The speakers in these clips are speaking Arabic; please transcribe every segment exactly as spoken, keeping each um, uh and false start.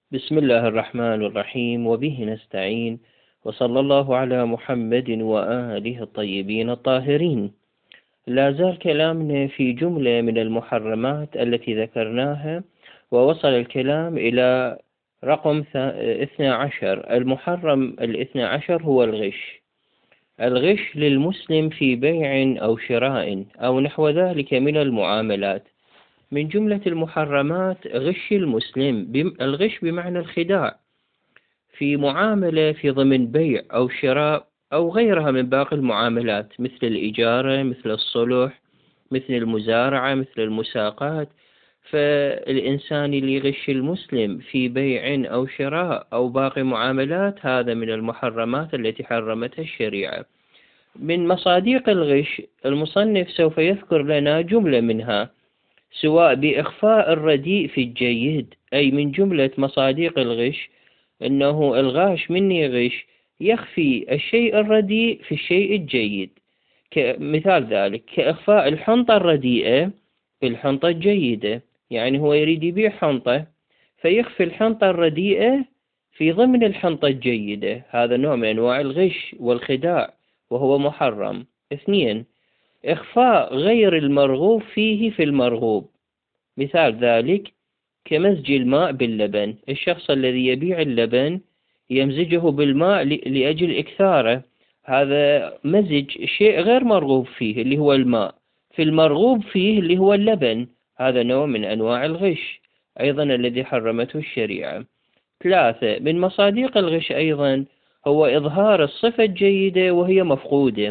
بسم الله الرحمن الرحيم، وبه نستعين، وصلى الله على محمد وآله الطيبين الطاهرين. لا زال كلامنا في جملة من المحرمات التي ذكرناها، ووصل الكلام إلى رقم اثنى عشر. المحرم الاثنى عشر هو الغش. الغش للمسلم في بيع أو شراء أو نحو ذلك من المعاملات. من جملة المحرمات غش المسلم، بم- الغش بمعنى الخداع في معاملة في ضمن بيع أو شراء أو غيرها من باقي المعاملات، مثل الإجارة، مثل الصلح، مثل المزارعة، مثل المساقات. فالإنسان اللي يغش المسلم في بيع أو شراء أو باقي معاملات، هذا من المحرمات التي حرمتها الشريعة. من مصادق الغش المصنف سوف يذكر لنا جملة منها، سواء بإخفاء الرديء في الجيد، أي من جملة مصادق الغش أنه الغاش من يغش يخفي الشيء الرديء في الشيء الجيد. كمثال ذلك كإخفاء الحنطة الرديئة في الحنطة الجيدة، يعني هو يريد يبيع حنطة فيخفي الحنطة الرديئة في ضمن الحنطة الجيدة، هذا نوع من أنواع الغش والخداع وهو محرم. اثنين، إخفاء غير المرغوب فيه في المرغوب. مثال ذلك كمزج الماء باللبن، الشخص الذي يبيع اللبن يمزجه بالماء ل- لأجل إكثاره، هذا مزج شيء غير مرغوب فيه اللي هو الماء في المرغوب فيه اللي هو اللبن، هذا نوع من أنواع الغش أيضا الذي حرمته الشريعة. ثلاثة، من مصادق الغش أيضا هو إظهار الصفة الجيدة وهي مفقودة.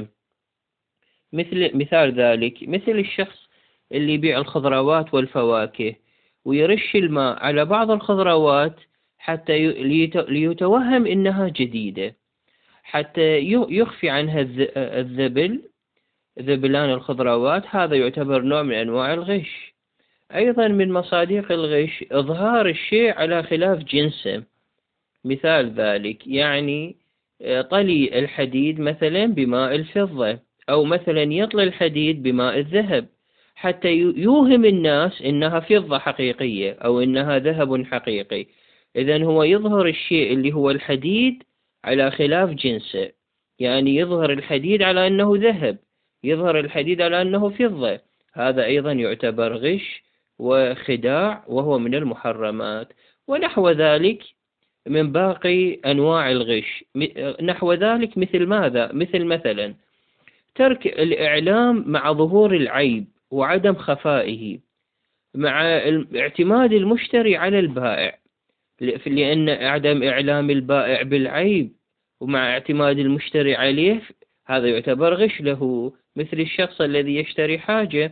مثل مثال ذلك مثل الشخص اللي يبيع الخضروات والفواكه ويرش الماء على بعض الخضروات حتى ي- ليت- ليتوهم إنها جديدة، حتى ي- يخفي عنها الذ- الذبل، ذبلان الخضروات، هذا يعتبر نوع من أنواع الغش. أيضا من مصادق الغش إظهار الشيء على خلاف جنسه. مثال ذلك يعني آه، طلي الحديد مثلا بماء الفضة، أو مثلا يطلي الحديد بماء الذهب حتى يو- يوهم الناس إنها فضة حقيقية أو إنها ذهب حقيقي. إذن هو يظهر الشيء اللي هو الحديد على خلاف جنسه، يعني يظهر الحديد على أنه ذهب، يظهر الحديد على أنه فضة، هذا أيضا يعتبر غش وخداع وهو من المحرمات. ونحو ذلك من باقي أنواع الغش، م- نحو ذلك مثل ماذا؟ مثل مثلا ترك الإعلام مع ظهور العيب وعدم خفائه، مع ال- اعتماد المشتري على البائع، ل- لأن عدم إعلام البائع بالعيب ومع اعتماد المشتري عليه هذا يعتبر غش له. مثل الشخص الذي يشتري حاجة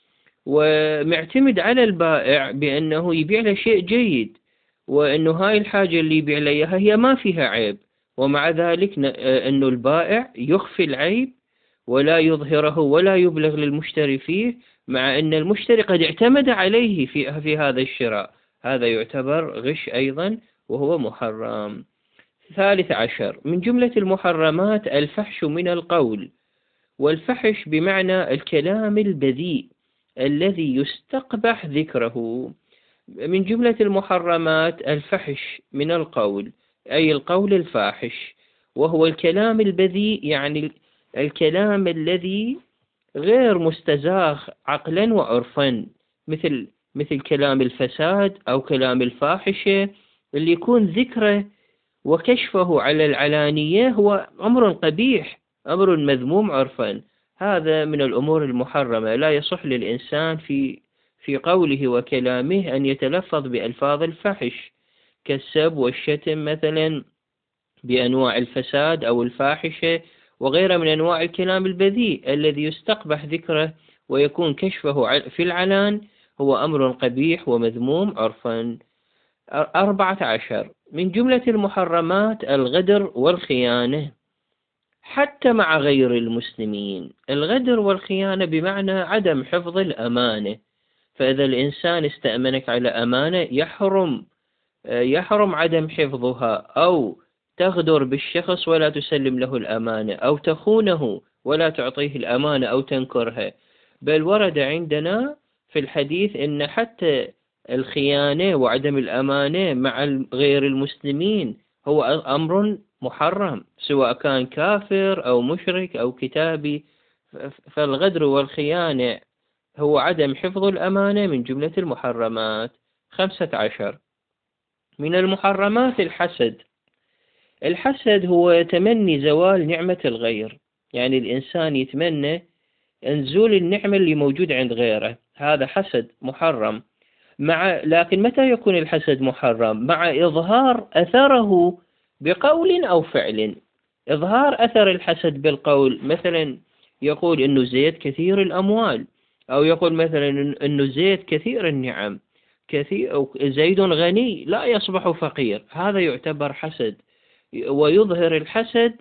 ومعتمد على البائع بأنه يبيع له شيء جيد، وأنه هاي الحاجة اللي يبيع لها إياها هي ما فيها عيب، ومع ذلك ن- آه، أنه البائع يخفي العيب ولا يظهره ولا يبلغ للمشتري فيه، مع أن المشتري قد اعتمد عليه في في هذا الشراء، هذا يعتبر غش أيضا وهو محرم. ثالث عشر، من جملة المحرمات الفحش من القول. والفحش بمعنى الكلام البذيء الذي يستقبح ذكره. من جملة المحرمات الفحش من القول، أي القول الفاحش، وهو الكلام البذيء، يعني الكلام الذي غير مستزاغ عقلا وعرفا، مثل مثل كلام الفساد أو كلام الفاحشة اللي يكون ذكره وكشفه على العلانية هو أمر قبيح، أمر مذموم عرفا، هذا من الأمور المحرمة. لا يصح للإنسان في في قوله وكلامه أن يتلفظ بألفاظ الفحش كالسب والشتم مثلا، بأنواع الفساد أو الفاحشة وغيرها من أنواع الكلام البذيء الذي يستقبح ذكره ويكون كشفه ع- في العلان، هو أمر قبيح ومذموم عرفا. أربعة عشر، من جملة المحرمات الغدر والخيانة حتى مع غير المسلمين. الغدر والخيانة بمعنى عدم حفظ الأمانة، فإذا الإنسان استأمنك على أمانة يحرم يحرم عدم حفظها، أو تغدر بالشخص ولا تسلم له الأمانة، أو تخونه ولا تعطيه الأمانة أو تنكرها. بل ورد عندنا في الحديث إن حتى الخيانة وعدم الأمانة مع غير المسلمين هو أمر محرم، سواء كان كافر أو مشرك أو كتابي. فالغدر والخيانة هو عدم حفظ الأمانة من جملة المحرمات. خمسة عشر من المحرمات الحسد. الحسد هو تمني زوال نعمة الغير، يعني الإنسان يتمنى نزول النعمة اللي موجود عند غيره، هذا حسد محرم. مع لكن متى يكون الحسد محرم؟ مع إظهار أثره بقول أو فعل. إظهار أثر الحسد بالقول، مثلا يقول إنه زيد كثير الأموال، أو يقول مثلا إنه زيد كثير النعم، كثير أو زيد غني لا يصبح فقير، هذا يعتبر حسد. ويظهر الحسد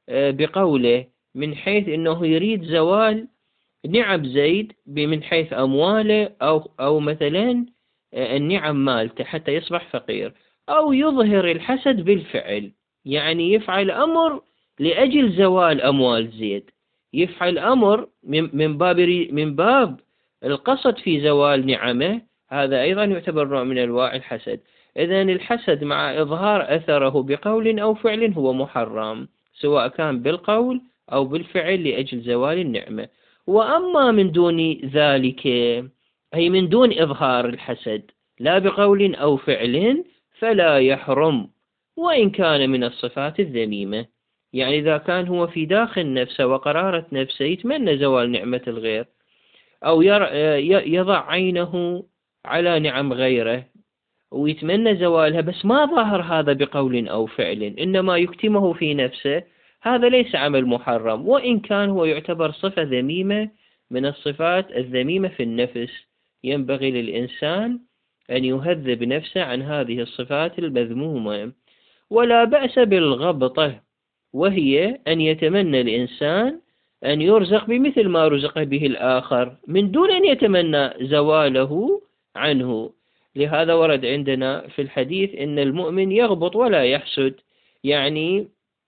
بقوله من حيث إنه يريد زوال نعم زيد من حيث أمواله، أو أو مثلا النعم مالته حتى يصبح فقير. أو يظهر الحسد بالفعل، يعني يفعل أمر لأجل زوال أموال زيد، يفعل أمر من باب من باب القصد في زوال نعمه، هذا أيضا يعتبر نوع من أنواع الحسد. إذن الحسد مع إظهار أثره بقول أو فعل هو محرم، سواء كان بالقول أو بالفعل لأجل زوال النعمة. وأما من دون ذلك، أي من دون إظهار الحسد لا بقول أو فعل، فلا يحرم وإن كان من الصفات الذميمة. يعني إذا كان هو في داخل نفسه وقرارة نفسه يتمنى زوال نعمة الغير، أو يضع عينه على نعم غيره ويتمنى زوالها، بس ما ظهر هذا بقول أو فعل، إنما يكتمه في نفسه، هذا ليس عمل محرم، وإن كان هو يعتبر صفة ذميمة من الصفات الذميمة في النفس. ينبغي للإنسان أن يهذب نفسه عن هذه الصفات المذمومة. ولا بأس بالغبطة، وهي أن يتمنى الإنسان أن يرزق بمثل ما رزق به الآخر من دون أن يتمنى زواله عنه. لهذا ورد عندنا في الحديث إن المؤمن يغبط ولا يحسد، يعني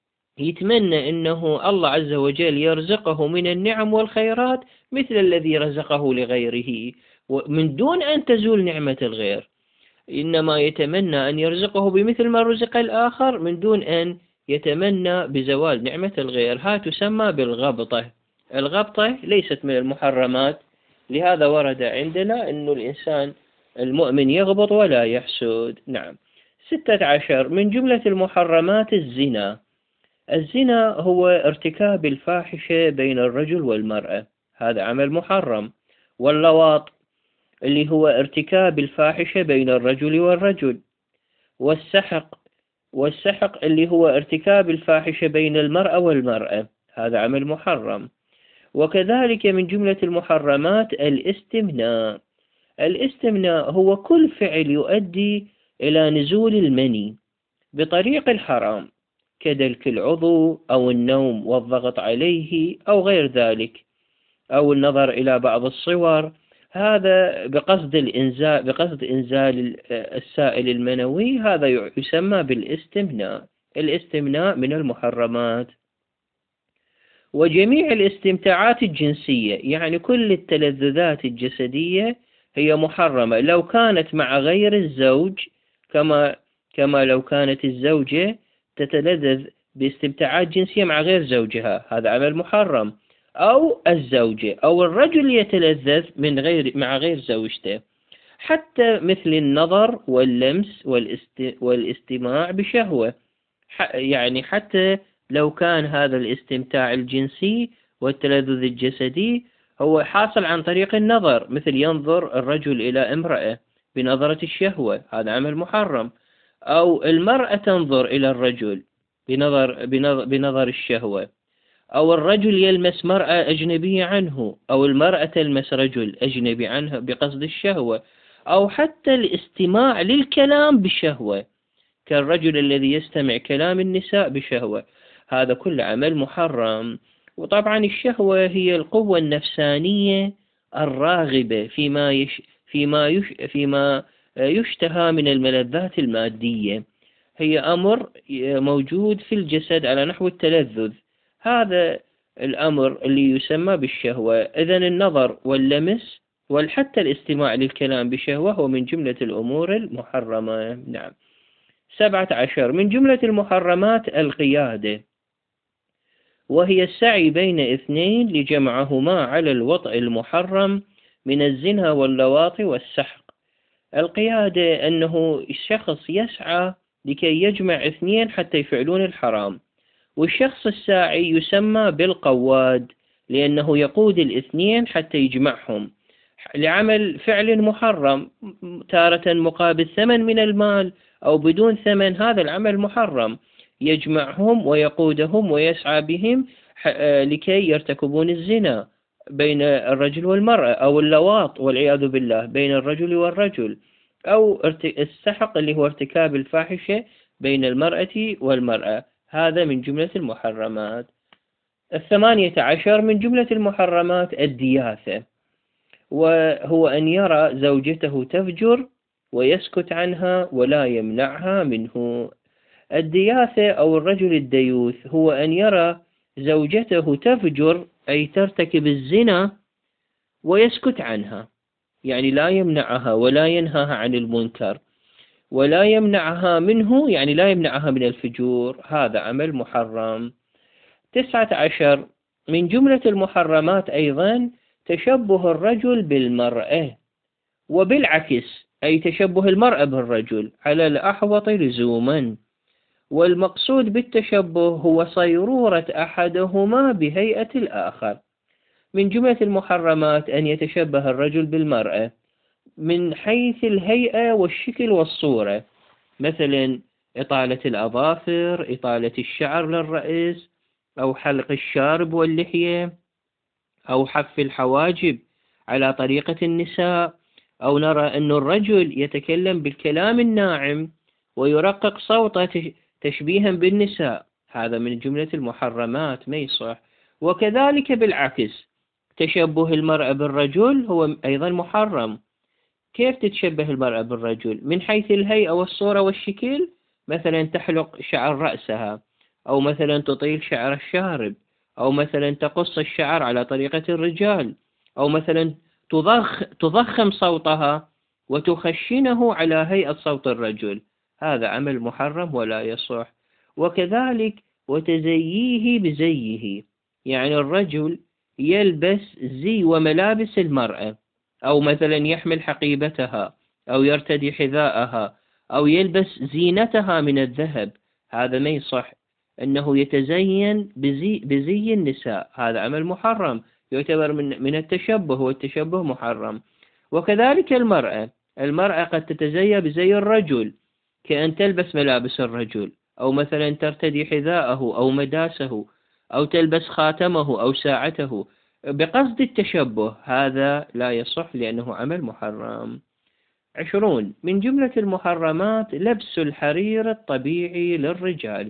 يتمنى أنه الله عز وجل يرزقه من النعم والخيرات مثل الذي رزقه لغيره، من دون أن تزول نعمة الغير، إنما يتمنى أن يرزقه بمثل ما رزق الآخر من دون أن يتمنى بزوال نعمة الغير. ها تسمى بالغبطة. الغبطة ليست من المحرمات، لهذا ورد عندنا أن الإنسان المؤمن يغبط ولا يحسد. نعم. ستة عشر من جملة المحرمات الزنا. الزنا هو ارتكاب الفاحشة بين الرجل والمرأة، هذا عمل محرم. واللواط اللي هو ارتكاب الفاحشة بين الرجل والرجل. والسحق والسحق اللي هو ارتكاب الفاحشة بين المرأة والمرأة، هذا عمل محرم. وكذلك من جملة المحرمات الاستمناء. الاستمناء هو كل فعل يؤدي إلى نزول المني بطريق الحرام، كدلك العضو أو النوم والضغط عليه أو غير ذلك، أو النظر إلى بعض الصور، هذا بقصد الإنزال بقصد إنزال السائل المنوي، هذا يسمى بالاستمناء. الاستمناء من المحرمات. وجميع الاستمتاعات الجنسية، يعني كل التلذذات الجسدية هي محرمة لو كانت مع غير الزوج، كما كما لو كانت الزوجة تتلذذ باستمتاعات جنسية مع غير زوجها، هذا عمل محرم. أو الزوجة أو الرجل يتلذذ من غير مع غير زوجته، حتى مثل النظر واللمس والاست والاستماع بشهوة، يعني حتى لو كان هذا الاستمتاع الجنسي والتلذذ الجسدي هو حاصل عن طريق النظر، مثل ينظر الرجل إلى امرأة بنظرة الشهوة، هذا عمل محرم. أو المرأة تنظر إلى الرجل بنظر بنظر, بنظر الشهوة، أو الرجل يلمس مرأة أجنبية عنه، أو المرأة تلمس رجل أجنبي عنها بقصد الشهوة، أو حتى الاستماع للكلام بشهوة، كالرجل الذي يستمع كلام النساء بشهوة، هذا كل عمل محرم. وطبعا الشهوة هي القوة النفسانية الراغبة فيما يش فيما يش فيما يشتهى من الملذات المادية، هي أمر موجود في الجسد على نحو التلذذ، هذا الأمر اللي يسمى بالشهوة. إذن النظر واللمس وحتى الاستماع للكلام بشهوة هو من جملة الأمور المحرمة. نعم. سبعة عشر من جملة المحرمات القيادة، وهي السعي بين اثنين لجمعهما على الوطء المحرم من الزنا واللواط والسحق. القيادة أنه الشخص يسعى لكي يجمع اثنين حتى يفعلون الحرام، والشخص الساعي يسمى بالقواد لأنه يقود الاثنين حتى يجمعهم لعمل فعل محرم، تارة مقابل ثمن من المال أو بدون ثمن. هذا العمل محرم، يجمعهم ويقودهم ويسعى بهم لكي يرتكبون الزنا بين الرجل والمرأة، أو اللواط والعياذ بالله بين الرجل والرجل، أو السحق اللي هو ارتكاب الفاحشة بين المرأة والمرأة. هذا من جملة المحرمات. الثمانية عشر من جملة المحرمات الدياثة، وهو أن يرى زوجته تفجر ويسكت عنها ولا يمنعها منه. الدياثة أو الرجل الديوث هو أن يرى زوجته تفجر أي ترتكب الزنا ويسكت عنها، يعني لا يمنعها ولا ينهاها عن المنكر ولا يمنعها منه، يعني لا يمنعها من الفجور. هذا عمل محرم. تسعة عشر من جملة المحرمات أيضا تشبه الرجل بالمرأة، وبالعكس أي تشبه المرأة بالرجل على الأحوط لزوما. والمقصود بالتشبه هو صيرورة أحدهما بهيئة الآخر. من جملة المحرمات أن يتشبه الرجل بالمرأة من حيث الهيئة والشكل والصورة، مثلا إطالة الأظافر، إطالة الشعر للرأس، أو حلق الشارب واللحية، أو حف الحواجب على طريقة النساء، أو نرى أن الرجل يتكلم بالكلام الناعم ويرقق صوته تشبيها بالنساء. هذا من جملة المحرمات، ما يصح. وكذلك بالعكس تشبه المرأة بالرجل هو أيضا محرم. كيف تتشبه المرأة بالرجل؟ من حيث الهيئة والصورة والشكل، مثلا تحلق شعر رأسها، أو مثلا تطيل شعر الشارب، أو مثلا تقص الشعر على طريقة الرجال، أو مثلا تضخ تضخم صوتها وتخشنه على هيئة صوت الرجل. هذا عمل محرم ولا يصح. وكذلك وتزييه بزيه، يعني الرجل يلبس زي وملابس المرأة، أو مثلا يحمل حقيبتها، أو يرتدي حذاءها، أو يلبس زينتها من الذهب. هذا ما يصح. أنه يتزين بزي, بزي النساء، هذا عمل محرم، يعتبر من, من التشبه، والتشبه محرم. وكذلك المرأة المرأة قد تتزين بزي الرجل، كأن تلبس ملابس الرجل، أو مثلا ترتدي حذاءه أو مداسه، أو تلبس خاتمه أو ساعته بقصد التشبه. هذا لا يصح لأنه عمل محرم. عشرون من جملة المحرمات لبس الحرير الطبيعي للرجال.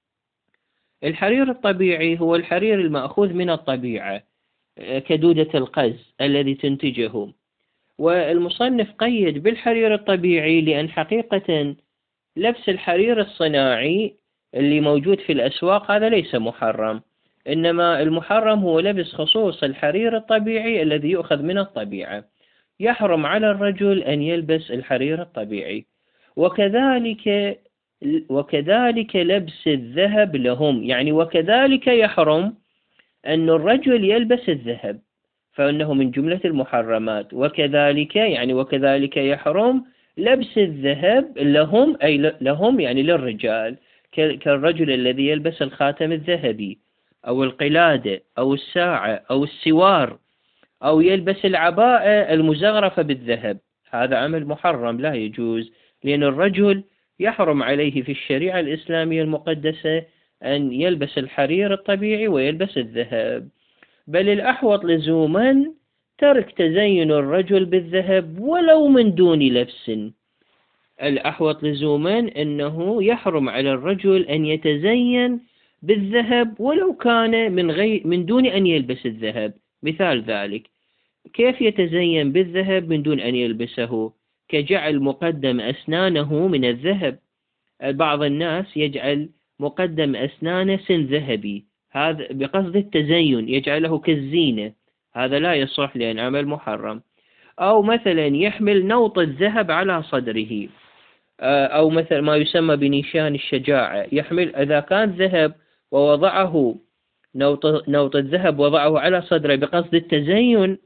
الحرير الطبيعي هو الحرير المأخوذ من الطبيعة كدودة القز الذي تنتجه. والمصنف قيد بالحرير الطبيعي لأن حقيقة لبس الحرير الصناعي اللي موجود في الأسواق هذا ليس محرم، إنما المحرم هو لبس خصوص الحرير الطبيعي الذي يؤخذ من الطبيعة. يحرم على الرجل أن يلبس الحرير الطبيعي. وكذلك وكذلك لبس الذهب لهم، يعني وكذلك يحرم أن الرجل يلبس الذهب، فإنه من جملة المحرمات. وكذلك يعني وكذلك يحرم لبس الذهب لهم، أي لهم يعني للرجال، كالرجل الذي يلبس الخاتم الذهبي أو القلادة أو الساعة أو السوار، أو يلبس العباءة المزغرفة بالذهب. هذا عمل محرم لا يجوز، لأن الرجل يحرم عليه في الشريعة الإسلامية المقدسة أن يلبس الحرير الطبيعي ويلبس الذهب. بل الأحوط لزوما ترك تزين الرجل بالذهب ولو من دون لبس. الأحوط لزوما أنه يحرم على الرجل أن يتزين بالذهب ولو كان من غير من دون أن يلبس الذهب. مثال ذلك كيف يتزين بالذهب من دون أن يلبسه؟ كجعل مقدم أسنانه من الذهب. بعض الناس يجعل مقدم أسنانه سن ذهبي، هذا بقصد التزين، يجعله كالزينة. هذا لا يصح لأن عمل محرم. أو مثلا يحمل نوط الذهب على صدره، أو مثل ما يسمى بنيشان الشجاعة، يحمل إذا كان ذهب ووضعه نوط نوط الذهب وضعه على صدره بقصد التزين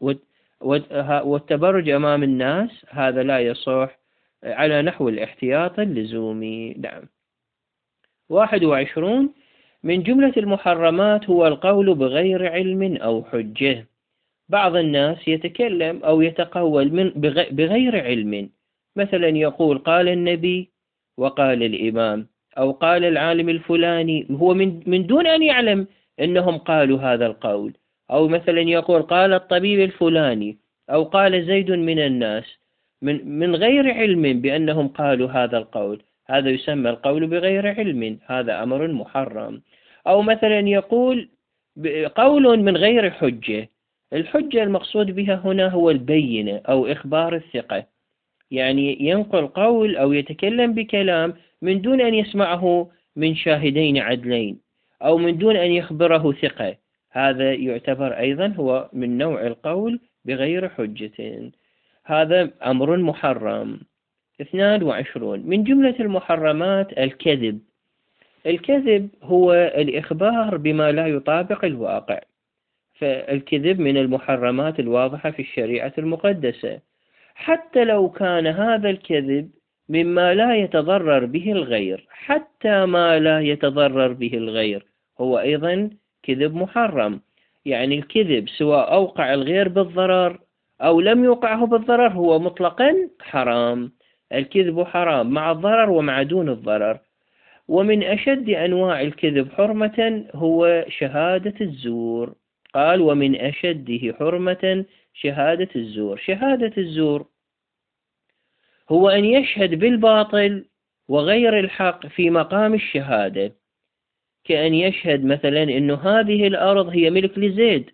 والتبرج أمام الناس، هذا لا يصح على نحو الاحتياط اللزومي. نعم. واحد وعشرون. من جملة المحرمات هو القول بغير علم أو حجة. بعض الناس يتكلم أو يتقول من بغير علم، مثلا يقول قال النبي وقال الإمام، أو قال العالم الفلاني، هو من, من دون أن يعلم أنهم قالوا هذا القول. أو مثلا يقول قال الطبيب الفلاني، أو قال زيد من الناس، من, من غير علم بأنهم قالوا هذا القول، هذا يسمى القول بغير علم، هذا أمر محرم. أو مثلا يقول قول من غير حجة. الحجة المقصود بها هنا هو البينة أو إخبار الثقة، يعني ينقل قول أو يتكلم بكلام من دون أن يسمعه من شاهدين عدلين، أو من دون أن يخبره ثقة، هذا يعتبر أيضا هو من نوع القول بغير حجة، هذا أمر محرم. اثنان وعشرون. من جملة المحرمات الكذب. الكذب هو الإخبار بما لا يطابق الواقع، فالكذب من المحرمات الواضحة في الشريعة المقدسة، حتى لو كان هذا الكذب مما لا يتضرر به الغير، حتى ما لا يتضرر به الغير هو أيضا كذب محرم. يعني الكذب سواء أوقع الغير بالضرر أو لم يوقعه بالضرر هو مطلقا حرام. الكذب حرام مع الضرر ومع دون الضرر. ومن أشد أنواع الكذب حرمة هو شهادة الزور. قال ومن أشده حرمة شهادة الزور. شهادة الزور هو أن يشهد بالباطل وغير الحق في مقام الشهادة، كأن يشهد مثلا أن هذه الأرض هي ملك لزيد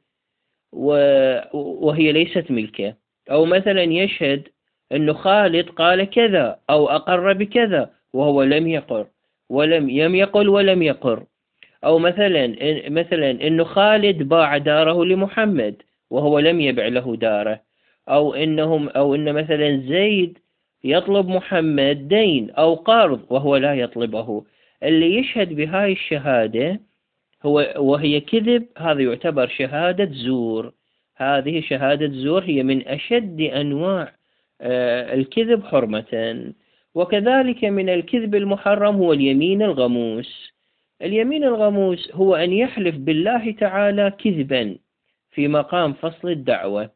وهي ليست ملكه، أو مثلا يشهد أن خالد قال كذا أو أقر بكذا وهو لم يقر ولم يم يقل ولم يقر، أو مثلا مثلا أن خالد باع داره لمحمد وهو لم يبع له داره، أو إنهم أو إن مثلا زيد يطلب محمد دين أو قرض وهو لا يطلبه. اللي يشهد بهاي الشهادة هو وهي كذب، هذا يعتبر شهادة زور. هذه شهادة زور هي من أشد أنواع الكذب حرمة. وكذلك من الكذب المحرم هو اليمين الغموس. اليمين الغموس هو أن يحلف بالله تعالى كذبا في مقام فصل الدعوة،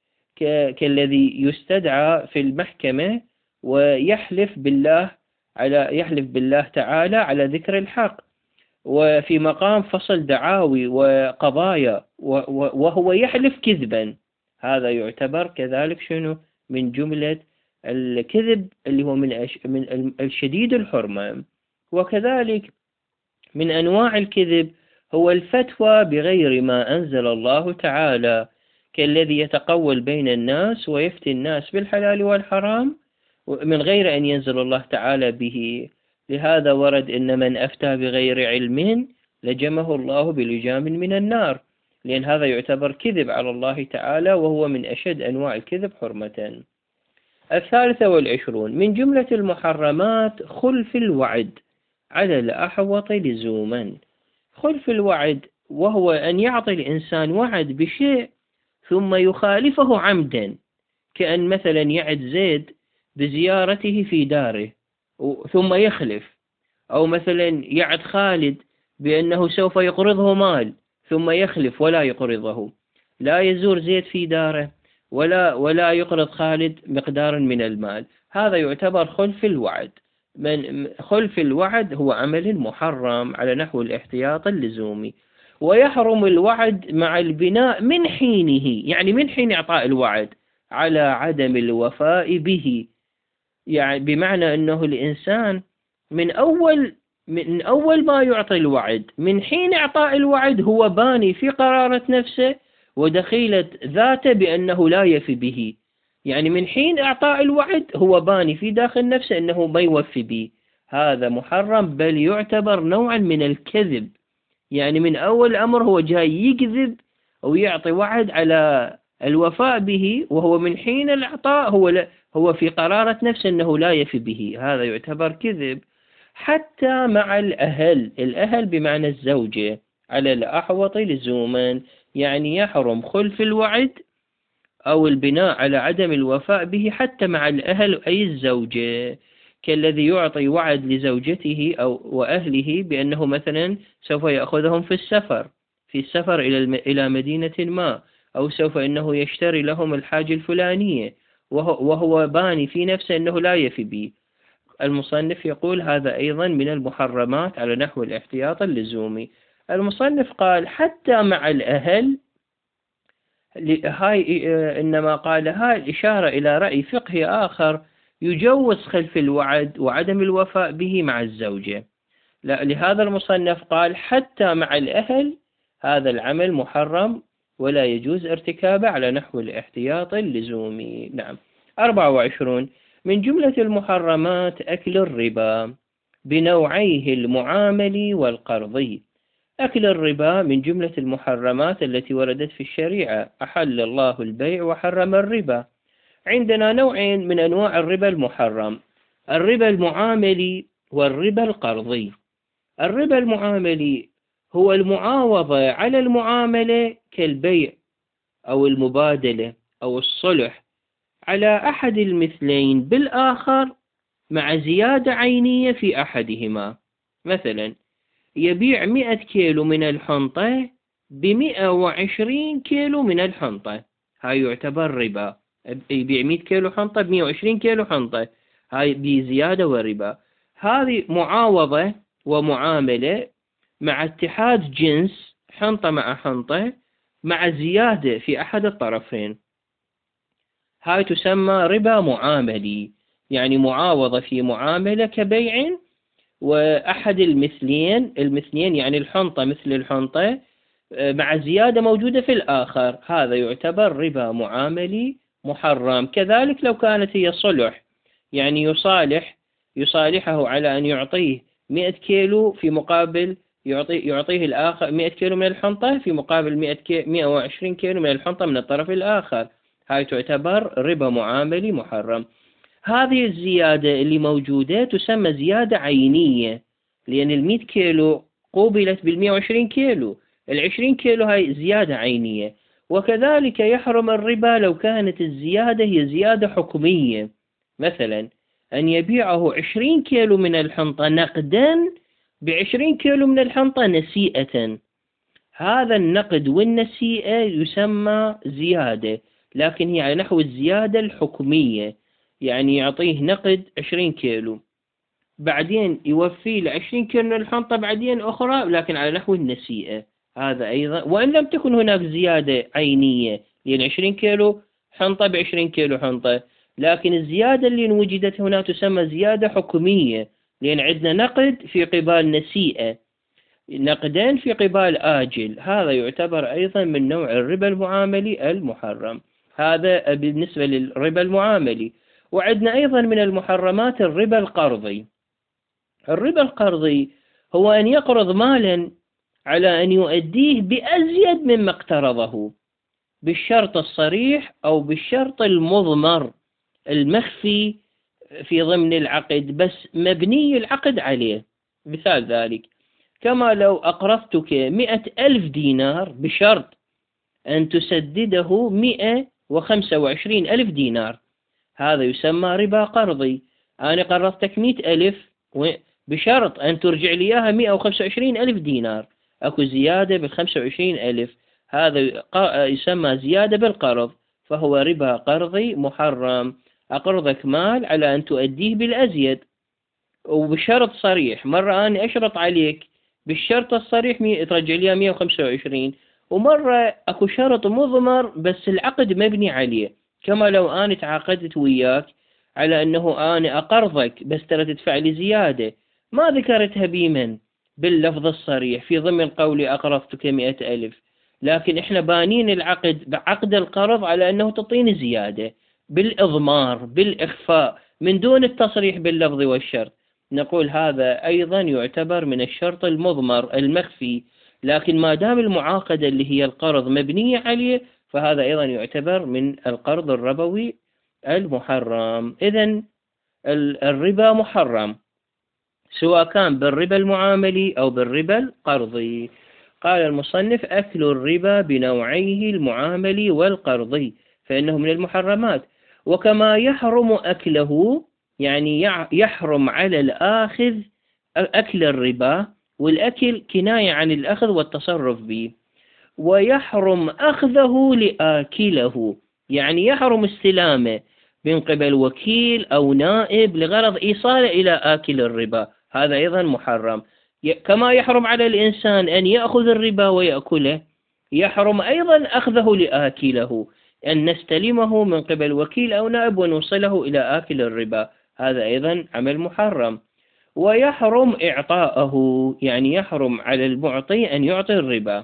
كالذي يستدعى في المحكمة ويحلف بالله على يحلف بالله تعالى على ذكر الحق، وفي مقام فصل دعاوي وقضايا وهو يحلف كذبا، هذا يعتبر كذلك شنو من جملة الكذب اللي هو من من الشديد الحرمة. وكذلك من أنواع الكذب هو الفتوى بغير ما أنزل الله تعالى، كالذي يتقول بين الناس ويفتي الناس بالحلال والحرام من غير أن ينزل الله تعالى به. لهذا ورد إن من أفتى بغير علم لجمه الله بلجام من النار، لأن هذا يعتبر كذب على الله تعالى وهو من أشد أنواع الكذب حرمة. الثالثة والعشرون. من جملة المحرمات خلف الوعد على الأحوط لزوما. خلف الوعد وهو أن يعطي الإنسان وعد بشيء ثم يخالفه عمدا، كأن مثلا يعد زيد بزيارته في داره ثم يخلف، أو مثلا يعد خالد بأنه سوف يقرضه مال ثم يخلف ولا يقرضه، لا يزور زيد في داره ولا ولا يقرض خالد مقدارا من المال، هذا يعتبر خلف الوعد. من خلف الوعد هو عمل محرم على نحو الاحتياط اللزومي. ويحرم الوعد مع البناء من حينه، يعني من حين إعطاء الوعد على عدم الوفاء به، يعني بمعنى أنه الإنسان من أول من أول ما يعطي الوعد من حين إعطاء الوعد هو باني في قرارة نفسه ودخيلة ذاته بأنه لا يفي به، يعني من حين إعطاء الوعد هو باني في داخل نفسه أنه ما يوفي به، هذا محرم بل يعتبر نوعا من الكذب. يعني من أول الأمر هو جاي يكذب أو يعطي وعد على الوفاء به، وهو من حين الإعطاء هو لا هو في قرارة نفسه أنه لا يفي به، هذا يعتبر كذب. حتى مع الأهل، الأهل بمعنى الزوجة على الأحوط لزوما، يعني يحرم خلف الوعد أو البناء على عدم الوفاء به حتى مع الأهل أي الزوجة، كالذي يعطي وعد لزوجته أو وأهله بأنه مثلا سوف يأخذهم في السفر في السفر إلى الم... إلى مدينة ما، أو سوف إنه يشتري لهم الحاجة الفلانية، وهو, وهو باني في نفسه أنه لا يفي به. المصنف يقول هذا أيضا من المحرمات على نحو الاحتياط اللزومي. المصنف قال حتى مع الأهل، هاي إنما قال هاي الإشارة إلى رأي فقهي آخر يجوز خلف الوعد وعدم الوفاء به مع الزوجة. لا، لهذا المصنف قال حتى مع الأهل هذا العمل محرم ولا يجوز ارتكابه على نحو الاحتياط اللزومي. نعم. أربعة وعشرون من جملة المحرمات أكل الربا بنوعيه المعاملي والقرضي. أكل الربا من جملة المحرمات التي وردت في الشريعة، أحل الله البيع وحرم الربا. عندنا نوعين من أنواع الربا المحرم: الربا المعاملي والربا القرضي. الربا المعاملي هو المعاوضة على المعاملة كالبيع أو المبادلة أو الصلح على أحد المثلين بالآخر مع زيادة عينية في أحدهما. مثلا يبيع مئة كيلو من الحنطة بمئة وعشرين كيلو من الحنطة، هاي يعتبر ربا. يبيع مئة كيلو حنطة بمئة وعشرين كيلو حنطة، هاي بزيادة وربا. هذه معاوضة ومعاملة مع اتحاد جنس حنطة مع حنطة مع زيادة في أحد الطرفين، هاي تسمى ربا معاملي، يعني معاوضة في معاملة كبيع، وأحد المثلين المثلين يعني الحنطة مثل الحنطة مع زيادة موجودة في الآخر، هذا يعتبر ربا معاملي محرم. كذلك لو كانت هي صلح، يعني يصالح يصالحه على أن يعطيه مئة كيلو في مقابل يعطي يعطيه الآخر مئة كيلو من الحنطة في مقابل مئة وعشرين كيلو من الحنطة من الطرف الآخر، هاي تعتبر ربا معاملي محرم. هذه الزيادة اللي موجودة تسمى زيادة عينية، لأن المئة كيلو قوبلت بالمئة وعشرين كيلو، العشرين كيلو هاي زيادة عينية. وكذلك يحرم الربا لو كانت الزيادة هي زيادة حكمية، مثلا أن يبيعه عشرين كيلو من الحنطة نقدا بعشرين كيلو من الحنطة نسيئة، هذا النقد والنسيئة يسمى زيادة، لكن هي على نحو الزيادة الحكمية، يعني يعطيه نقد عشرين كيلو بعدين يوفي له عشرين كيلو من الحنطة بعدين أخرى، لكن على نحو النسيئة، هذا أيضا وإن لم تكن هناك زيادة عينية، لأن عشرين كيلو حنطة بعشرين كيلو حنطة، لكن الزيادة اللي وجدت هنا تسمى زيادة حكمية، لأن عندنا نقد في قبال نسيئة، نقدين في قبال آجل، هذا يعتبر أيضا من نوع الربا المعاملي المحرم. هذا بالنسبة للربا المعاملي. وعندنا أيضا من المحرمات الربا القرضي. الربا القرضي هو أن يقرض مالا على أن يؤديه بأزيد مما اقترضه بالشرط الصريح أو بالشرط المضمر المخفي في ضمن العقد بس مبني العقد عليه. مثال ذلك كما لو أقرضتك مئة ألف دينار بشرط أن تسدده مئة وخمسة وعشرين ألف دينار، هذا يسمى ربا قرضي. أنا قرضتك مئة ألف بشرط أن ترجع لي إياها مئة وخمسة وعشرين ألف دينار، أكو زيادة بالخمسة وعشرين ألف، هذا يسمى زيادة بالقرض، فهو ربا قرضي محرم. أقرضك مال على أن تؤديه بالأزيد وبشرط صريح، مرة أنا أشرط عليك بالشرط الصريح ترجع لي مئة وخمسة وعشرين، ومرة أكو شرط مضمر بس العقد مبني عليه، كما لو أنا تعاقدت وياك على أنه أنا أقرضك بس ترى تدفع لي زيادة، ما ذكرتها بيمن باللفظ الصريح في ضمن قولي أقرضتك مئة ألف، لكن إحنا بانين العقد بعقد القرض على أنه تعطيني زيادة بالإضمار بالإخفاء من دون التصريح باللفظ والشرط، نقول هذا أيضا يعتبر من الشرط المضمر المخفي، لكن ما دام المعاقدة اللي هي القرض مبنية عليه فهذا أيضا يعتبر من القرض الربوي المحرم. إذن الربا محرم سواء كان بالربا المعاملي أو بالربا القرضي. قال المصنف: أكل الربا بنوعيه المعاملي والقرضي فإنه من المحرمات، وكما يحرم أكله، يعني يحرم على الآخذ أكل الربا، والأكل كناية عن الأخذ والتصرف به، ويحرم أخذه لآكله، يعني يحرم استلامه من قبل وكيل أو نائب لغرض إيصاله إلى آكل الربا، هذا أيضا محرم. كما يحرم على الإنسان أن يأخذ الربا ويأكله، يحرم أيضا أخذه لآكله، أن نستلمه من قبل وكيل أو نائب ونوصله إلى آكل الربا، هذا أيضا عمل محرم. ويحرم إعطاءه، يعني يحرم على المعطي أن يعطي الربا،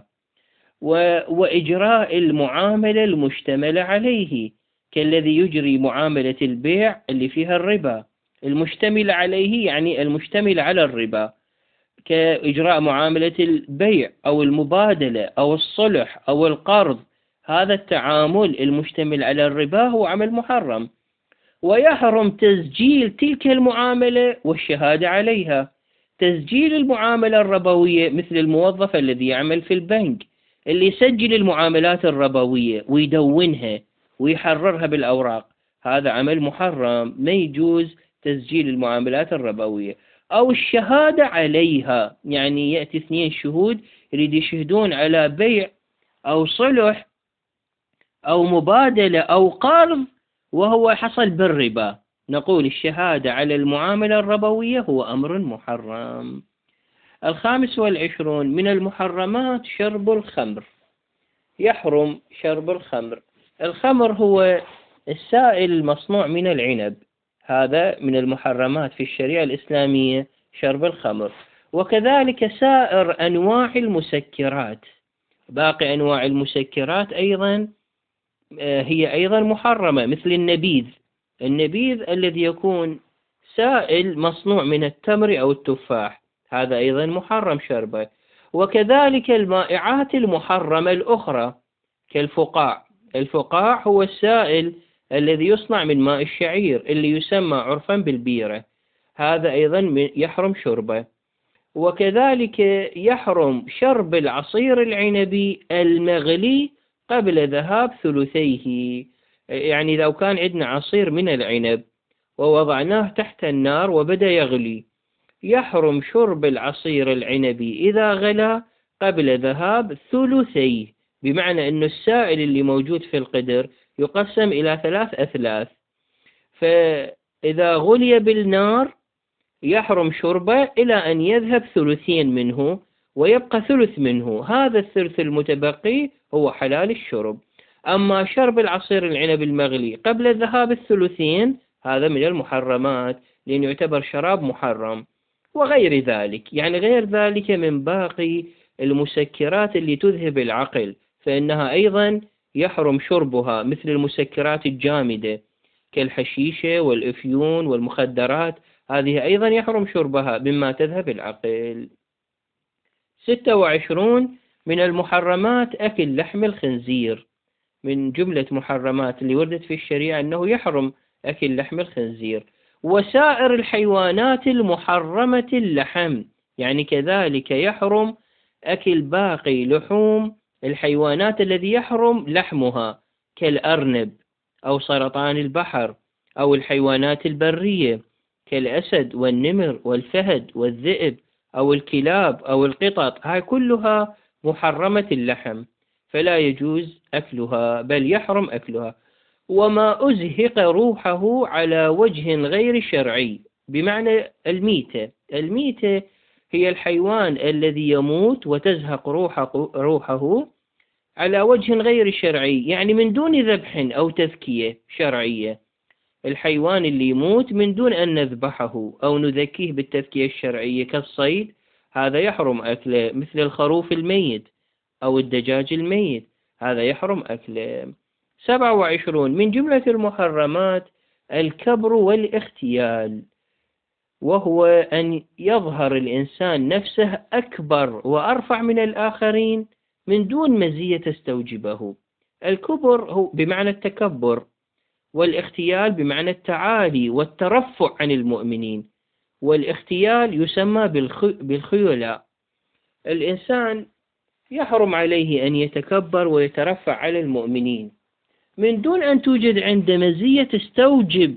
وإجراء المعاملة المشتملة عليه، كالذي يجري معاملة البيع اللي فيها الربا المشتمل عليه، يعني المشتمل على الربا، كإجراء معاملة البيع أو المبادلة أو الصلح أو القرض، هذا التعامل المشتمل على الربا هو عمل محرم. ويحرم تسجيل تلك المعاملة والشهادة عليها. تسجيل المعاملة الربوية مثل الموظف الذي يعمل في البنك اللي يسجل المعاملات الربوية ويدونها ويحررها بالأوراق، هذا عمل محرم، ما يجوز تسجيل المعاملات الربوية. أو الشهادة عليها، يعني يأتي اثنين شهود يريد يشهدون على بيع أو صلح أو مبادلة أو قرض وهو حصل بالربا، نقول الشهادة على المعاملة الربوية هو أمر محرم. الخامس والعشرون من المحرمات شرب الخمر. يحرم شرب الخمر. الخمر هو السائل المصنوع من العنب، هذا من المحرمات في الشريعة الإسلامية شرب الخمر. وكذلك سائر أنواع المسكرات، باقي أنواع المسكرات أيضا هي أيضا محرمة، مثل النبيذ. النبيذ الذي يكون سائل مصنوع من التمر أو التفاح، هذا أيضا محرم شربه. وكذلك المائعات المحرمة الأخرى كالفقاع. الفقاع هو السائل الذي يصنع من ماء الشعير اللي يسمى عرفا بالبيرة، هذا أيضا يحرم شربه. وكذلك يحرم شرب العصير العنبي المغلي قبل ذهاب ثلثيه، يعني لو كان عندنا عصير من العنب ووضعناه تحت النار وبدأ يغلي، يحرم شرب العصير العنبي إذا غلى قبل ذهاب ثلثيه، بمعنى أن السائل اللي موجود في القدر يقسم إلى ثلاث أثلاث، فإذا غلي بالنار يحرم شربه إلى أن يذهب ثلثين منه ويبقى ثلث منه، هذا الثلث المتبقي هو حلال الشرب. أما شرب العصير العنب المغلي قبل ذهاب الثلثين هذا من المحرمات، لأنه يعتبر شراب محرم. وغير ذلك، يعني غير ذلك من باقي المسكرات اللي تذهب العقل، فإنها أيضا يحرم شربها، مثل المسكرات الجامدة كالحشيشة والإفيون والمخدرات، هذه أيضا يحرم شربها مما تذهب العقل. ستة وعشرون من المحرمات أكل لحم الخنزير. من جملة محرمات اللي وردت في الشريعة أنه يحرم أكل لحم الخنزير. وسائر الحيوانات المحرمة اللحم، يعني كذلك يحرم أكل باقي لحوم الحيوانات الذي يحرم لحمها، كالأرنب أو سرطان البحر أو الحيوانات البرية كالأسد والنمر والفهد والذئب أو الكلاب أو القطط، هاي كلها محرمة اللحم فلا يجوز أكلها، بل يحرم أكلها. وما أزهق روحه على وجه غير شرعي، بمعنى الميتة. الميتة هي الحيوان الذي يموت وتزهق روحه, روحه على وجه غير شرعي، يعني من دون ذبح أو تذكية شرعية. الحيوان اللي يموت من دون أن نذبحه أو نذكيه بالتذكية الشرعية كالصيد، هذا يحرم أكله، مثل الخروف الميت أو الدجاج الميت، هذا يحرم أكله. سبعة وعشرون من جملة المحرمات الكبر والاختيال، وهو أن يظهر الإنسان نفسه أكبر وأرفع من الآخرين من دون مزية تستوجبه، الكبر هو بمعنى التكبر، والاختيال بمعنى التعالي والترفع عن المؤمنين، والاختيال يسمى بالخيلاء. الإنسان يحرم عليه أن يتكبر ويترفع على المؤمنين من دون أن توجد عنده مزية تستوجب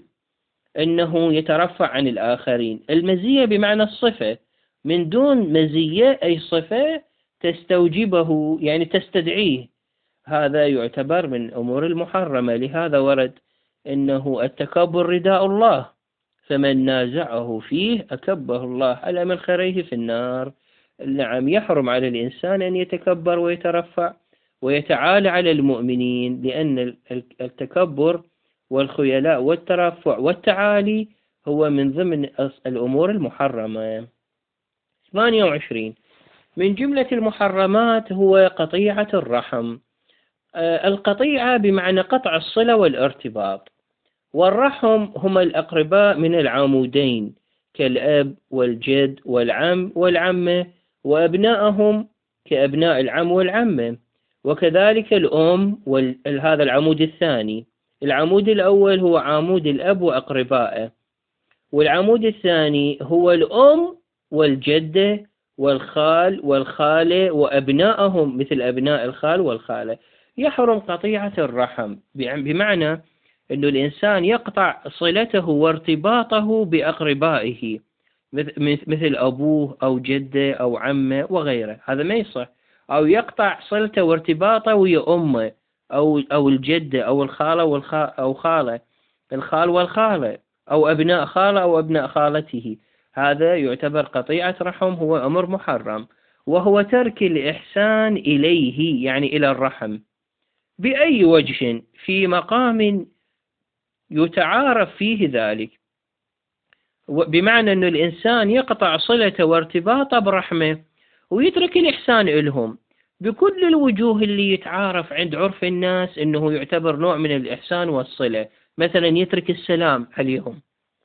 أنه يترفع عن الآخرين. المزية بمعنى الصفة، من دون مزية أي صفة تستوجبه يعني تستدعيه، هذا يعتبر من أمور المحرمة. لهذا ورد إنه التكبر رداء الله، فمن نازعه فيه أكبه الله على منخريه في النار. نعم، يحرم على الإنسان أن يتكبر ويترفع ويتعالى على المؤمنين، لأن التكبر والخيلاء والترفع والتعالي هو من ضمن الأمور المحرمة. ثمانية وعشرين من جملة المحرمات هو قطيعة الرحم. القطيعة بمعنى قطع الصلة والارتباط، والرحم هم الأقرباء من العمودين كالأب والجد والعم والعمة، وأبنائهم كأبناء العم والعمة، وكذلك الأم وهذا العمود الثاني. العمود الأول هو عمود الأب وأقربائه، والعمود الثاني هو الأم والجدة والخال والخالة وأبنائهم مثل أبناء الخال والخالة. يحرم قطيعة الرحم بمعنى أن الإنسان يقطع صلته وارتباطه بأقربائه مثل أبوه أو جده أو عمه وغيره، هذا ما يصح. أو يقطع صلته وارتباطه ويا أمه أو أو الجدة أو الخالة والخا أو خالة الخال والخالة أو أبناء خالة أو أبناء خالته، هذا يعتبر قطيعة رحم، هو أمر محرم، وهو ترك الإحسان إليه يعني إلى الرحم بأي وجه في مقام يتعارف فيه ذلك، بمعنى أن الإنسان يقطع صلته وارتباطه برحمه ويترك الإحسان إلهم بكل الوجوه اللي يتعارف عند عرف الناس أنه يعتبر نوع من الإحسان والصلة. مثلا يترك السلام عليهم،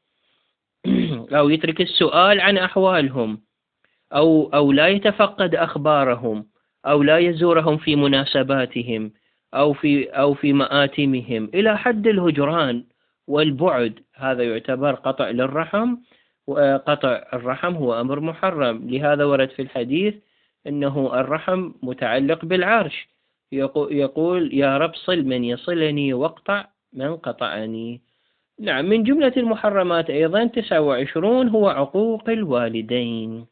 أو يترك السؤال عن أحوالهم، أو أو لا يتفقد أخبارهم، أو لا يزورهم في مناسباتهم أو في أو في مآتمهم إلى حد الهجران والبعد، هذا يعتبر قطع للرحم، وقطع الرحم هو أمر محرم. لهذا ورد في الحديث أنه الرحم متعلق بالعرش، يقول يا رب صل من يصلني واقطع من قطعني. نعم، من جملة المحرمات أيضا تسعة وعشرون هو عقوق الوالدين.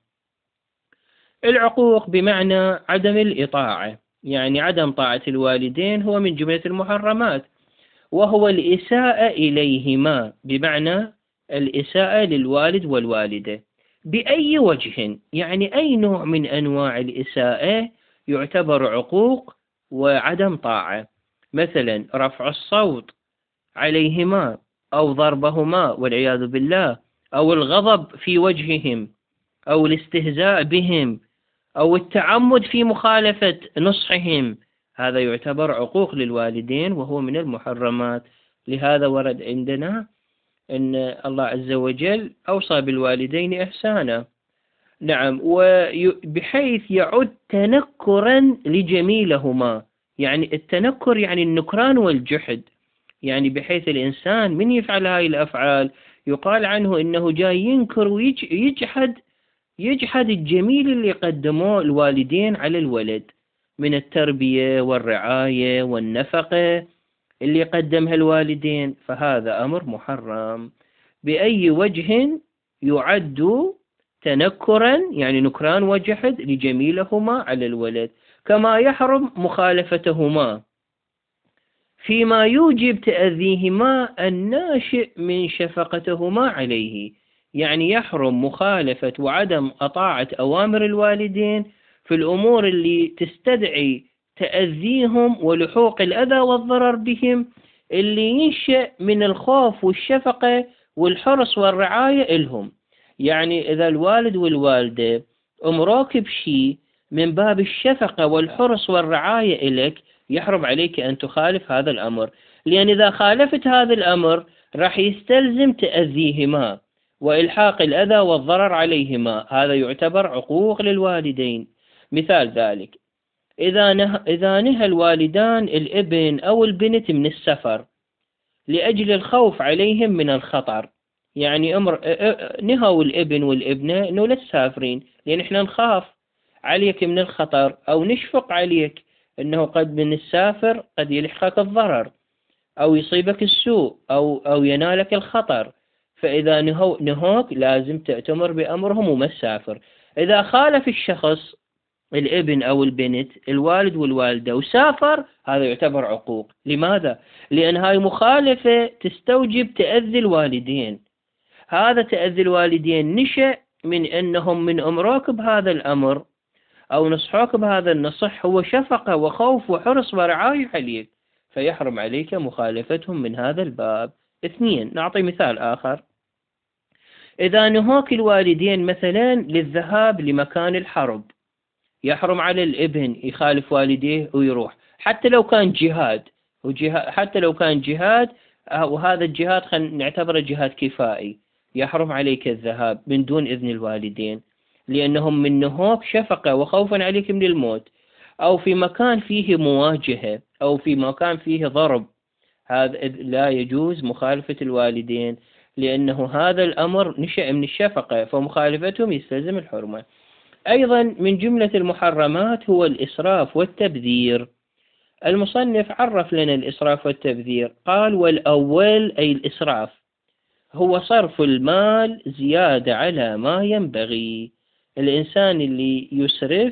العقوق بمعنى عدم الإطاعة، يعني عدم طاعة الوالدين هو من جملة المحرمات، وهو الإساءة إليهما، بمعنى الإساءة للوالد والوالدة بأي وجه، يعني أي نوع من أنواع الإساءة يعتبر عقوق وعدم طاعة، مثلا رفع الصوت عليهما أو ضربهما والعياذ بالله، أو الغضب في وجههم، أو الاستهزاء بهم، أو التعمد في مخالفة نصحهم، هذا يعتبر عقوق للوالدين وهو من المحرمات. لهذا ورد عندنا أن الله عز وجل أوصى بالوالدين إحسانا. نعم، وبحيث يعد تنكرا لجميلهما، يعني التنكر يعني النكران والجحد، يعني بحيث الإنسان من يفعل هاي الأفعال يقال عنه إنه جاي ينكر ويجحد يجحد الجميل اللي قدموه الوالدين على الولد من التربية والرعاية والنفقة اللي قدمها الوالدين، فهذا أمر محرم بأي وجه يعد تنكرا يعني نكران وجحد لجميلهما على الولد، كما يحرم مخالفتهما فيما يوجب تأذيهما الناشئ من شفقتهما عليه، يعني يحرم مخالفة وعدم أطاعة أوامر الوالدين في الأمور اللي تستدعي تأذيهم ولحوق الأذى والضرر بهم، اللي ينشأ من الخوف والشفقة والحرص والرعاية إلهم. يعني إذا الوالد والوالدة أمروك بشيء من باب الشفقة والحرص والرعاية إلك، يحرم عليك أن تخالف هذا الأمر، لأن إذا خالفت هذا الأمر راح يستلزم تأذيهما وإلحاق الأذى والضرر عليهما، هذا يعتبر عقوق للوالدين. مثال ذلك إذا نه إذا نهى الوالدان الابن أو البنت من السفر لأجل الخوف عليهم من الخطر، يعني أمر نهوا الابن والابنة أنه لا تسافرين لأن إحنا نخاف عليك من الخطر، أو نشفق عليك أنه قد من السافر قد يلحقك الضرر أو يصيبك السوء أو أو ينالك الخطر، فإذا نهو نهوك لازم تأتمر بأمرهم وما تسافر. إذا خالف الشخص الابن أو البنت الوالد والوالدة وسافر، هذا يعتبر عقوق. لماذا؟ لأن هاي مخالفة تستوجب تأذي الوالدين. هذا تأذي الوالدين نشأ من أنهم من أمروك بهذا الأمر أو نصحوك بهذا النصح هو شفقة وخوف وحرص ورعاية عليك، فيحرم عليك مخالفتهم من هذا الباب. اثنين، نعطي مثال آخر. إذا نهوك الوالدين مثلا للذهاب لمكان الحرب، يحرم على الابن يخالف والديه ويروح حتى لو كان جهاد، وجهاد حتى لو كان جهاد وهذا الجهاد خلينا نعتبره جهاد كفائي، يحرم عليك الذهاب من دون إذن الوالدين، لأنهم من نهوك شفقة وخوفا عليك من الموت، أو في مكان فيه مواجهة أو في مكان فيه ضرب، هذا لا يجوز مخالفة الوالدين، لأنه هذا الأمر نشأ من الشفقة، فمخالفتهم يستلزم الحرمة. أيضا من جملة المحرمات هو الإسراف والتبذير. المصنف عرف لنا الإسراف والتبذير، قال: والأول أي الإسراف هو صرف المال زيادة على ما ينبغي. الإنسان اللي يسرف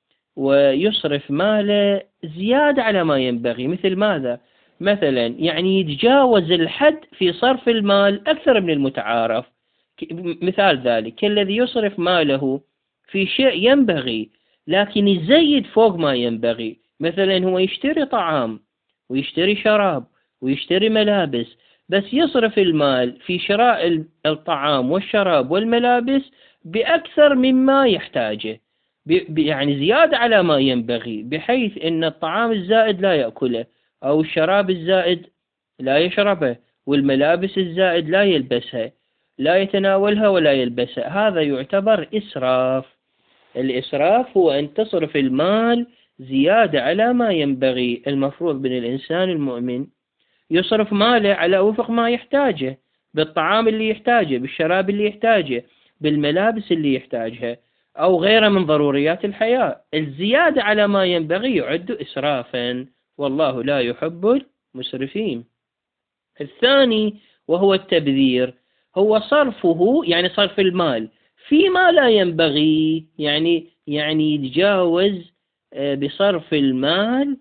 ويصرف ماله زيادة على ما ينبغي، مثل ماذا؟ مثلا يعني يتجاوز الحد في صرف المال أكثر من المتعارف. مثال ذلك كالذي يصرف ماله في شيء ينبغي لكن يزيد فوق ما ينبغي، مثلا هو يشتري طعام ويشتري شراب ويشتري ملابس، بس يصرف المال في شراء الطعام والشراب والملابس بأكثر مما يحتاجه، يعني زيادة على ما ينبغي، بحيث أن الطعام الزائد لا يأكله، أو الشراب الزائد لا يشربه، والملابس الزائد لا يلبسها، لا يتناولها ولا يلبسها. هذا يعتبر إسراف. الإسراف هو أن تصرف المال زيادة على ما ينبغي. المفروض بين الإنسان المؤمن يصرف ماله على وفق ما يحتاجه، بالطعام اللي يحتاجه، بالشراب اللي يحتاجه، بالملابس اللي يحتاجها، أو غيره من ضروريات الحياة. الزيادة على ما ينبغي يعد إسرافا، والله لا يحب المسرفين. الثاني وهو التبذير، هو صرفه يعني صرف المال فيما لا ينبغي، يعني يعني يتجاوز بصرف المال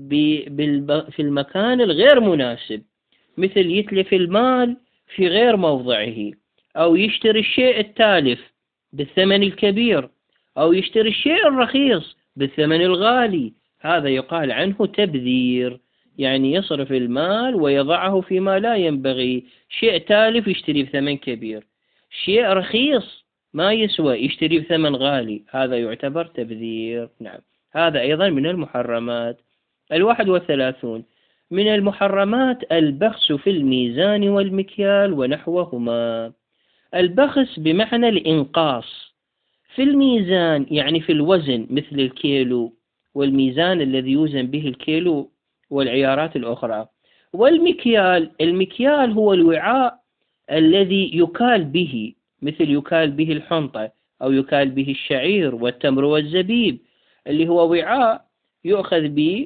في المكان الغير مناسب، مثل يتلف المال في غير موضعه، أو يشتري الشيء التالف بالثمن الكبير، أو يشتري الشيء الرخيص بالثمن الغالي. هذا يقال عنه تبذير، يعني يصرف المال ويضعه فيما لا ينبغي. شيء تالف يشتري بثمن كبير، شيء رخيص ما يسوى يشتري بثمن غالي، هذا يعتبر تبذير. نعم، هذا أيضا من المحرمات. الواحد والثلاثون من المحرمات البخس في الميزان والمكيال ونحوهما. البخس بمعنى الإنقاص في الميزان، يعني في الوزن مثل الكيلو والميزان الذي يوزن به الكيلو والعيارات الأخرى. والمكيال، المكيال هو الوعاء الذي يكال به، مثل يكال به الحنطة أو يكال به الشعير والتمر والزبيب، اللي هو وعاء يؤخذ به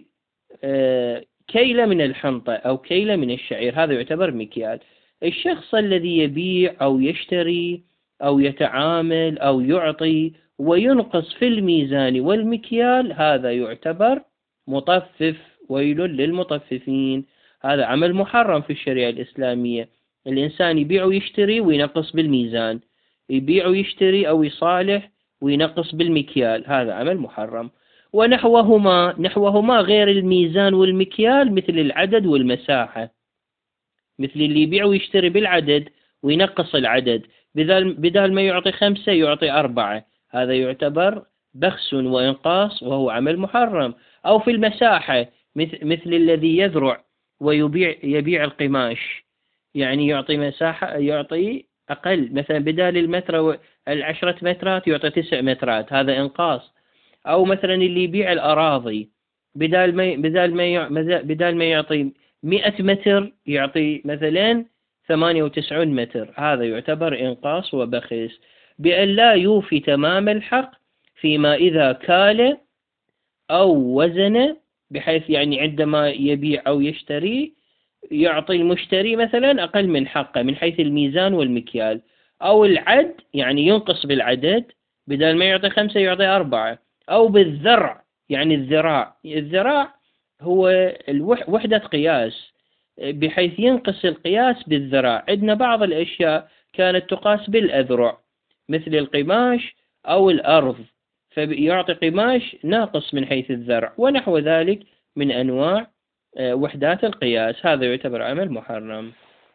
كيلة من الحنطة أو كيلة من الشعير، هذا يعتبر مكيال. الشخص الذي يبيع أو يشتري أو يتعامل أو يعطي وينقص في الميزان والمكيال، هذا يعتبر مطفف. ويل للمطففين، هذا عمل محرم في الشريعة الإسلامية. الإنسان يبيع ويشتري وينقص بالميزان، يبيع ويشتري أو يصالح وينقص بالمكيال، هذا عمل محرم. ونحوهما، نحوهما غير الميزان والمكيال مثل العدد والمساحة، مثل اللي يبيع ويشتري بالعدد وينقص العدد، بدال ما يعطي خمسة يعطي أربعة، هذا يعتبر بخس وإنقاص وهو عمل محرم. أو في المساحة مثل الذي يذرع ويبيع يبيع القماش، يعني يعطي مساحة، يعطي أقل، مثلا بدال المتر العشرة مترات يعطي تسع مترات، هذا إنقاص. أو مثلا اللي يبيع الأراضي، بدال ما بدال ما يع- بدال ما يعطي مئة متر يعطي مثلا ثمانية وتسعين متر، هذا يعتبر إنقاص وبخس، بأن لا يوفي تمام الحق فيما إذا كال أو وزن، بحيث يعني عندما يبيع أو يشتري يعطي المشتري مثلا أقل من حقه من حيث الميزان والمكيال، أو العد يعني ينقص بالعدد، بدل ما يعطي خمسة يعطي أربعة، أو بالذرع يعني الذراع، الذراع هو الوح- وحدة قياس، بحيث ينقص القياس بالذراع. عندنا بعض الأشياء كانت تقاس بالأذرع مثل القماش أو الأرض، فيعطي قماش ناقص من حيث الذرع ونحو ذلك من أنواع آه، وحدات القياس، هذا يعتبر عمل محرم.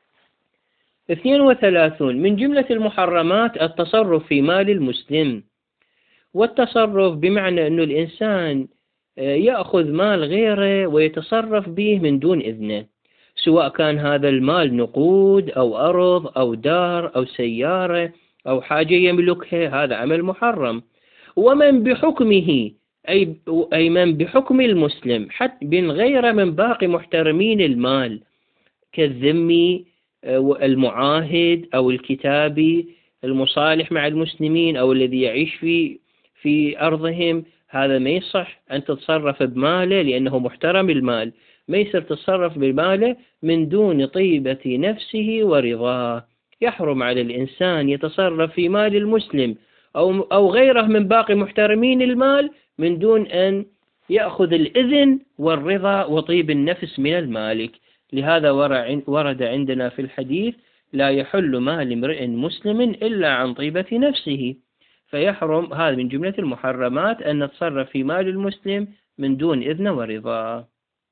اثنين وثلاثون من جملة المحرمات التصرف في مال المسلم، والتصرف بمعنى أن الإنسان آه، يأخذ مال غيره ويتصرف به من دون إذنه، سواء كان هذا المال نقود أو أرض أو دار أو سيارة أو حاجة يملكها، هذا عمل محرم. ومن بحكمه أي أي من بحكم المسلم حتى من غير من باقي محترمين المال، كالذمي آه، المعاهد أو الكتابي المصالح مع المسلمين أو الذي يعيش في في أرضهم، هذا ما يصح أن تتصرف بماله لأنه محترم المال، ما يصير تتصرف بماله من دون طيبة نفسه ورضاه. يحرم على الإنسان يتصرف في مال المسلم أو أو غيره من باقي محترمين المال من دون أن يأخذ الإذن والرضا وطيب النفس من المالك. لهذا ورد عندنا في الحديث: لا يحل مال امرئ مسلم إلا عن طيبة نفسه. فيحرم، هذا من جملة المحرمات أن نتصرف في مال المسلم من دون إذن ورضا.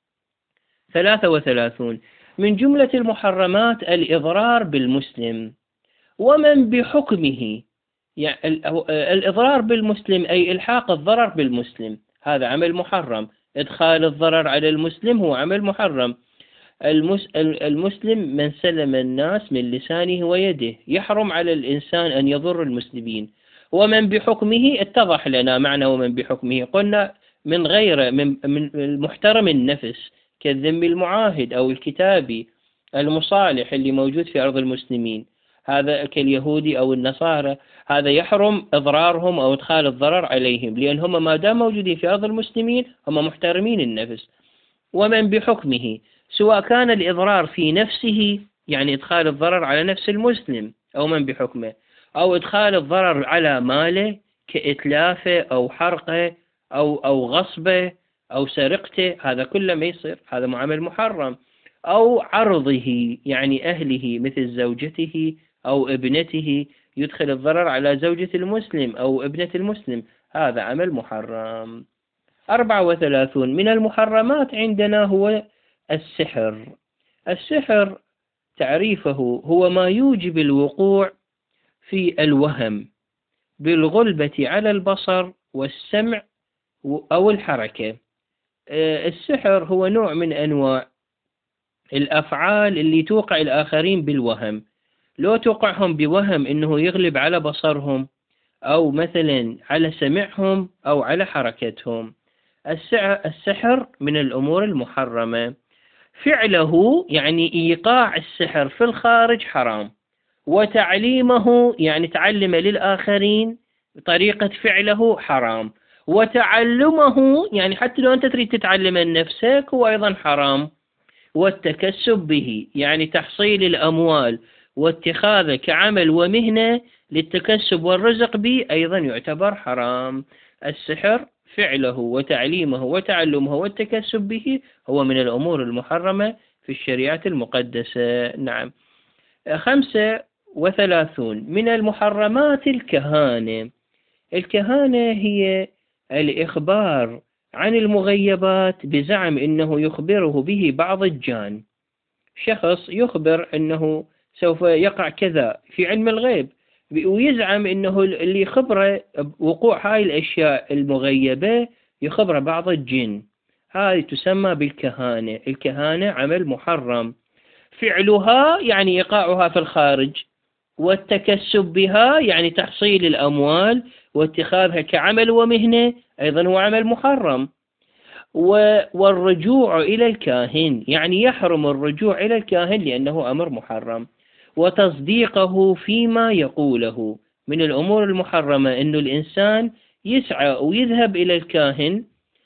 ثلاثة وثلاثون من جملة المحرمات الإضرار بالمسلم ومن بحكمه، يعني الإضرار بالمسلم أي إلحاق الضرر بالمسلم، هذا عمل محرم. إدخال الضرر على المسلم هو عمل محرم. المسلم من سلم الناس من لسانه ويده، يحرم على الإنسان أن يضر المسلمين. ومن بحكمه اتضح لنا معنى ومن بحكمه، قلنا من غير من من المحترم النفس كالذم المعاهد أو الكتابي المصالح اللي موجود في أرض المسلمين، هذا كاليهودي أو النصارى، هذا يحرم إضرارهم أو إدخال الضرر عليهم، لأن هم ما دام موجودين في أرض المسلمين هم محترمين النفس. ومن بحكمه سواء كان الإضرار في نفسه يعني إدخال الضرر على نفس المسلم أو من بحكمه، أو إدخال الضرر على ماله كإتلافه أو حرقه أو أو غصبه أو سرقته، هذا كله ما يصير، هذا معامل محرم. أو عرضه يعني أهله مثل زوجته أو ابنته، يدخل الضرر على زوجة المسلم أو ابنة المسلم، هذا عمل محرم. أربعة وثلاثون من المحرمات عندنا هو السحر. السحر تعريفه هو ما يوجب الوقوع في الوهم بالغلبة على البصر والسمع أو الحركة. السحر هو نوع من أنواع الأفعال اللي توقع الآخرين بالوهم، لو توقعهم بوهم إنه يغلب على بصرهم أو مثلا على سمعهم أو على حركتهم. السحر من الأمور المحرمة. فعله يعني إيقاع السحر في الخارج حرام، وتعليمه يعني تعلم للآخرين طريقة فعله حرام، وتعلمه يعني حتى لو أنت تريد تتعلم لنفسك هو أيضا حرام، والتكسب به يعني تحصيل الأموال واتخاذه كعمل ومهنة للتكسب والرزق به أيضا يعتبر حرام. السحر فعله وتعليمه وتعلمه والتكسب به هو من الأمور المحرمة في الشريعة المقدسة. نعم. خمسة وثلاثون من المحرمات الكهانة. الكهانة هي الإخبار عن المغيبات بزعم أنه يخبره به بعض الجان، شخص يخبر أنه سوف يقع كذا في علم الغيب ويزعم أنه اللي خبره وقوع هاي الأشياء المغيبة يخبر بعض الجن، هذه تسمى بالكهانة. الكهانة عمل محرم. فعلها يعني إيقاعها في الخارج، والتكسب بها يعني تحصيل الأموال واتخاذها كعمل ومهنة أيضا هو عمل محرم. والرجوع إلى الكاهن يعني يحرم الرجوع إلى الكاهن لأنه أمر محرم. وتصديقه فيما يقوله من الأمور المحرمة أن الإنسان يسعى ويذهب إلى الكاهن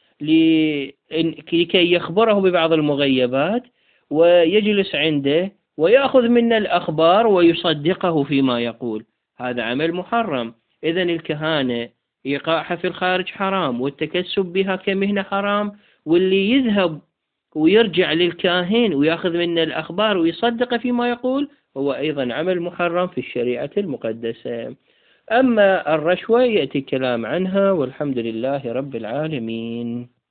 لكي يخبره ببعض المغيبات ويجلس عنده ويأخذ منا الأخبار ويصدقه فيما يقول، هذا عمل محرم. إذن الكهانة إيقاعها في الخارج حرام، والتكسب بها كمهنة حرام، واللي يذهب ويرجع للكاهن ويأخذ منا الأخبار ويصدق فيما يقول هو أيضا عمل محرم في الشريعة المقدسة. أما الرشوة يأتي الكلام عنها، والحمد لله رب العالمين.